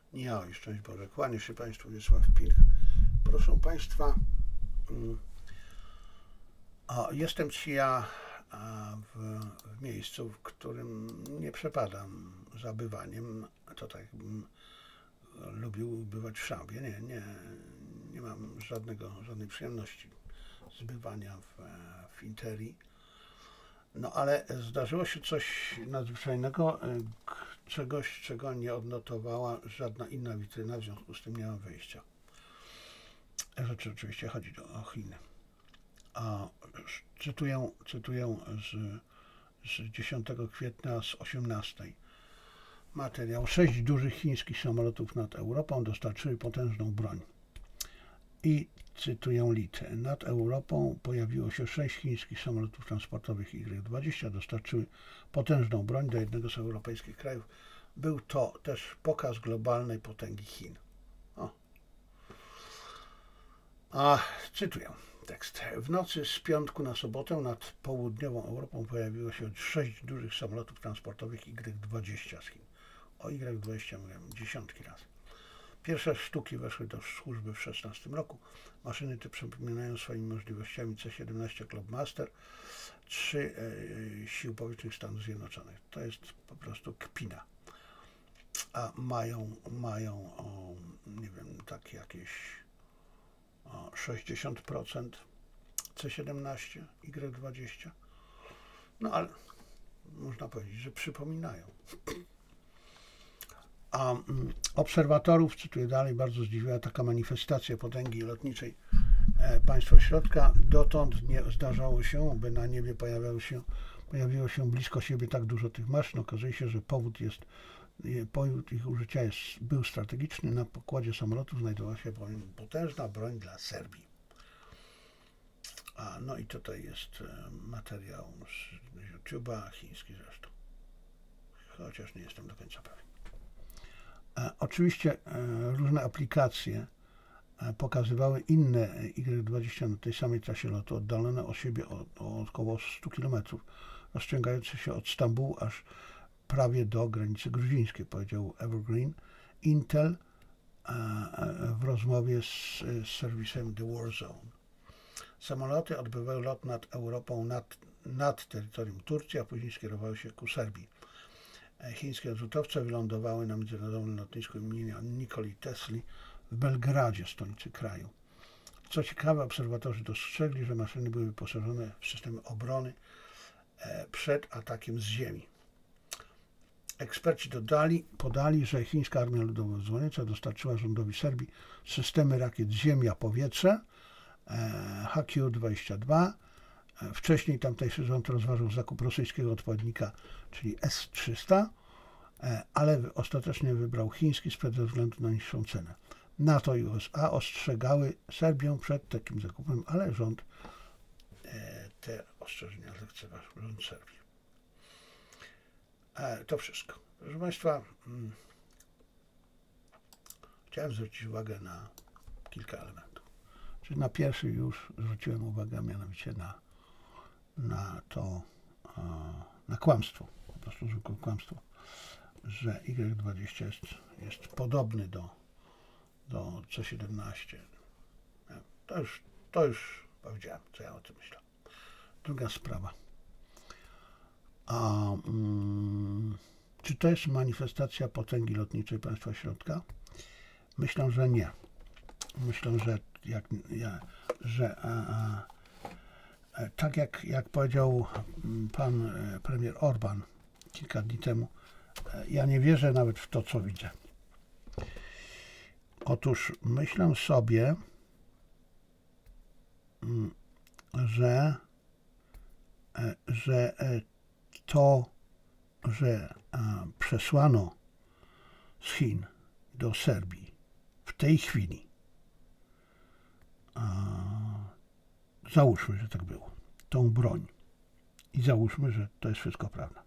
Ja, i szczęść Boże, kłanię się Państwu, Wiesław Pilch. Proszę Państwa, jestem w miejscu, w którym nie przepadam za bywaniem. To tak jakbym lubił bywać w Szambie. Nie mam żadnej przyjemności z bywania w Interii. No ale zdarzyło się coś nadzwyczajnego, czegoś, czego nie odnotowała żadna inna witryna, w związku z tym nie mam wyjścia. Rzeczy oczywiście chodzi o Chiny. A cytuję z 10 kwietnia z 18. Materiał. 6 dużych chińskich samolotów nad Europą dostarczyły potężną broń. I cytuję Litę. Nad Europą pojawiło się 6 chińskich samolotów transportowych Y-20, dostarczyły potężną broń do jednego z europejskich krajów. Był to też pokaz globalnej potęgi Chin. Cytuję tekst. W nocy z piątku na sobotę nad południową Europą pojawiło się 6 dużych samolotów transportowych Y-20 z Chin. O Y-20 mówiłem dziesiątki razy. Pierwsze sztuki weszły do służby w 2016 roku. Maszyny te przypominają swoimi możliwościami C-17 Globemaster 3 Sił Powietrznych Stanów Zjednoczonych. To jest po prostu kpina. A mają nie wiem, tak jakieś 60% C-17, Y-20. No ale można powiedzieć, że przypominają. A obserwatorów, cytuję dalej, bardzo zdziwiła taka manifestacja potęgi lotniczej państwa środka. Dotąd nie zdarzało się, by na niebie pojawiło się blisko siebie tak dużo tych maszyn. Okazuje się, że powód ich użycia był strategiczny. Na pokładzie samolotu znajdowała się potężna broń dla Serbii. No i tutaj jest materiał z YouTube'a, chiński zresztą. Chociaż nie jestem do końca pewien. Oczywiście różne aplikacje pokazywały inne Y-20 na tej samej trasie lotu, oddalone od siebie o około 100 km, rozciągające się od Stambułu aż prawie do granicy gruzińskiej, powiedział Evergreen. Intel w rozmowie z serwisem The War Zone. Samoloty odbywały lot nad Europą, nad terytorium Turcji, a później skierowały się ku Serbii. Chińskie odrzutowce wylądowały na międzynarodowym lotnisku imienia Nikoli Tesli w Belgradzie, stolicy kraju. Co ciekawe, obserwatorzy dostrzegli, że maszyny były wyposażone w systemy obrony przed atakiem z ziemi. Eksperci podali, że chińska armia ludowo-wyzwoleńcza dostarczyła rządowi Serbii systemy rakiet ziemia-powietrze HQ-22. Wcześniej tamtejszy rząd rozważył zakup rosyjskiego odpowiednika, czyli S-300, ale ostatecznie wybrał chiński ze względu na niższą cenę. NATO i USA ostrzegały Serbię przed takim zakupem, ale rząd te ostrzeżenia lekceważył, rząd Serbii. To wszystko. Proszę Państwa, chciałem zwrócić uwagę na kilka elementów. Czyli na pierwszy już zwróciłem uwagę, mianowicie na kłamstwo, po prostu zwykłe kłamstwo, że Y-20 jest podobny do C-17. To już powiedziałem, co ja o tym myślę. Druga sprawa. Czy to jest manifestacja potęgi lotniczej państwa środka? Myślę, że nie. Myślę, że tak jak powiedział pan premier Orban kilka dni temu, ja nie wierzę nawet w to, co widzę. Otóż myślę sobie, że przesłano z Chin do Serbii w tej chwili, załóżmy, że tak było, tą broń i załóżmy, że to jest wszystko prawda.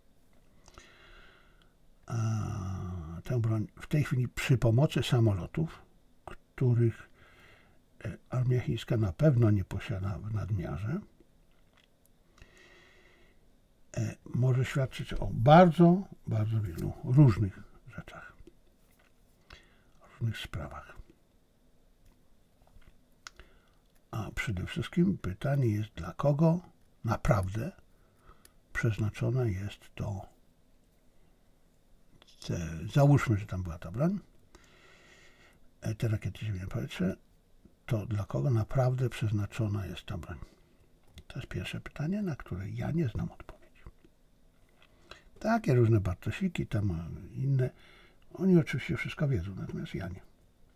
Tę broń w tej chwili przy pomocy samolotów, których armia chińska na pewno nie posiada w nadmiarze, może świadczyć o bardzo, bardzo wielu różnych rzeczach. różnych sprawach. A przede wszystkim pytanie jest, dla kogo naprawdę przeznaczona jest to. Załóżmy, że tam była ta broń, te rakiety ziemia-powietrze, to dla kogo naprawdę przeznaczona jest ta broń? To jest pierwsze pytanie, na które ja nie znam odpowiedzi. Takie różne Bartosiki, tam inne, oni oczywiście wszystko wiedzą, natomiast ja nie.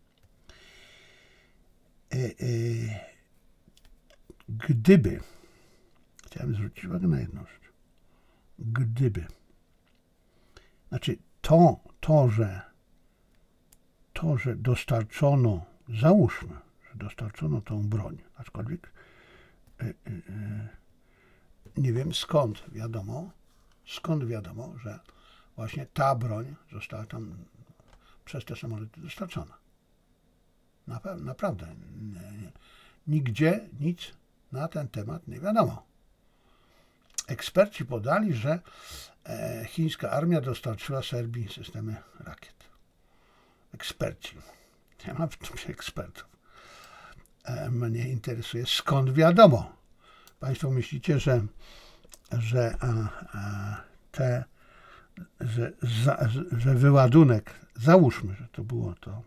Gdyby, chciałem zwrócić uwagę na jedną rzecz, gdyby, znaczy to, że dostarczono, załóżmy, że dostarczono tą broń, aczkolwiek nie wiem skąd wiadomo, że właśnie ta broń została tam przez te samoloty dostarczona. Naprawdę. Nigdzie nic na ten temat nie wiadomo. Eksperci podali, że chińska armia dostarczyła Serbii systemy rakiet. Eksperci. Nie ma w tym ekspertów. Mnie interesuje, skąd wiadomo. Państwo myślicie, że wyładunek, załóżmy, że to było to,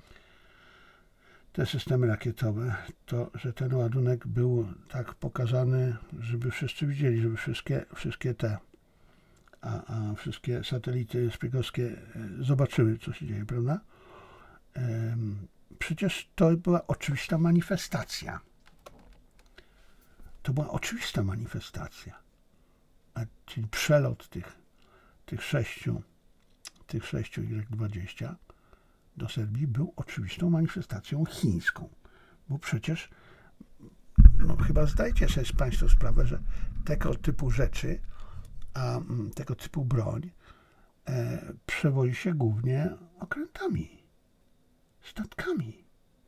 te systemy rakietowe, to że ten ładunek był tak pokazany, żeby wszyscy widzieli, żeby wszystkie te wszystkie satelity szpiegowskie zobaczyły, co się dzieje, prawda? Przecież to była oczywista manifestacja. To była oczywista manifestacja. Czyli przelot tych sześciu Y-20 do Serbii był oczywistą manifestacją chińską. Bo przecież chyba zdajcie sobie Państwo sprawę, że tego typu rzeczy, tego typu broń przewozi się głównie okrętami, statkami.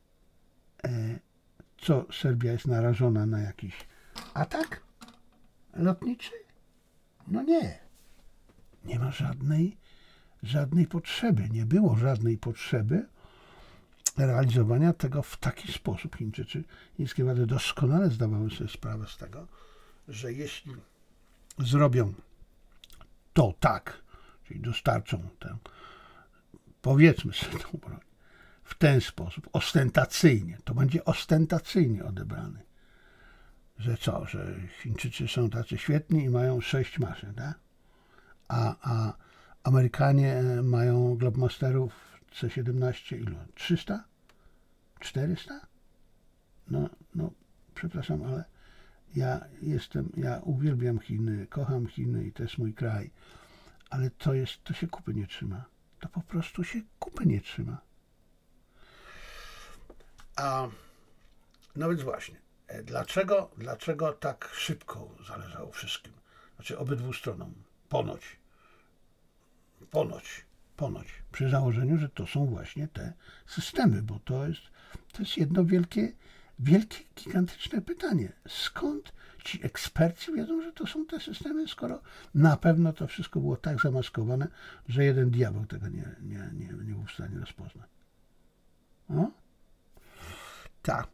Co, Serbia jest narażona na jakiś atak lotniczy? No nie. Nie ma żadnej potrzeby. Nie było żadnej potrzeby realizowania tego w taki sposób. Chińskie władze doskonale zdawały sobie sprawę z tego, że jeśli zrobią to tak, czyli dostarczą tę, powiedzmy sobie tą broń, w ten sposób, ostentacyjnie, to będzie ostentacyjnie odebrany. Że co, że Chińczycy są tacy świetni i mają 6 maszyn, tak? A Amerykanie mają Globemasterów C-17 ilu? 300? 400? No, przepraszam, ale ja uwielbiam Chiny, kocham Chiny i to jest mój kraj, ale to się kupy nie trzyma. To po prostu się kupy nie trzyma. No więc właśnie, dlaczego tak szybko zależało wszystkim? Znaczy obydwu stronom, ponoć, przy założeniu, że to są właśnie te systemy, bo to jest jedno wielkie, gigantyczne pytanie. Skąd ci eksperci wiedzą, że to są te systemy, skoro na pewno to wszystko było tak zamaskowane, że jeden diabeł tego nie był w stanie rozpoznać. No? Tak.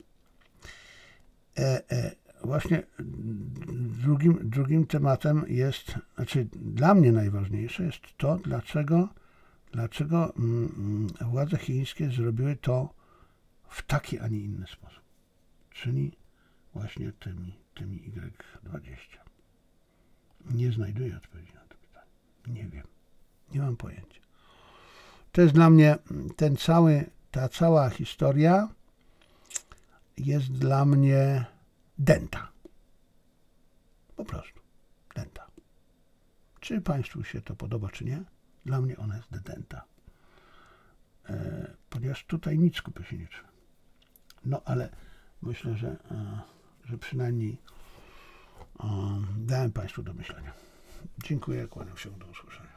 Właśnie drugim tematem jest, znaczy dla mnie najważniejsze jest to, dlaczego władze chińskie zrobiły to w taki, a nie inny sposób. Czyli właśnie tymi Y-20. Nie znajduję odpowiedzi na to pytanie. Nie wiem. Nie mam pojęcia. To jest dla mnie ta cała historia jest dla mnie dęta. Po prostu. Dęta. Czy Państwu się to podoba, czy nie? Dla mnie ona jest dęta. Ponieważ tutaj nic kupy się nie trzyma. No ale myślę, że przynajmniej dałem Państwu do myślenia. Dziękuję, kłaniam się, do usłyszenia.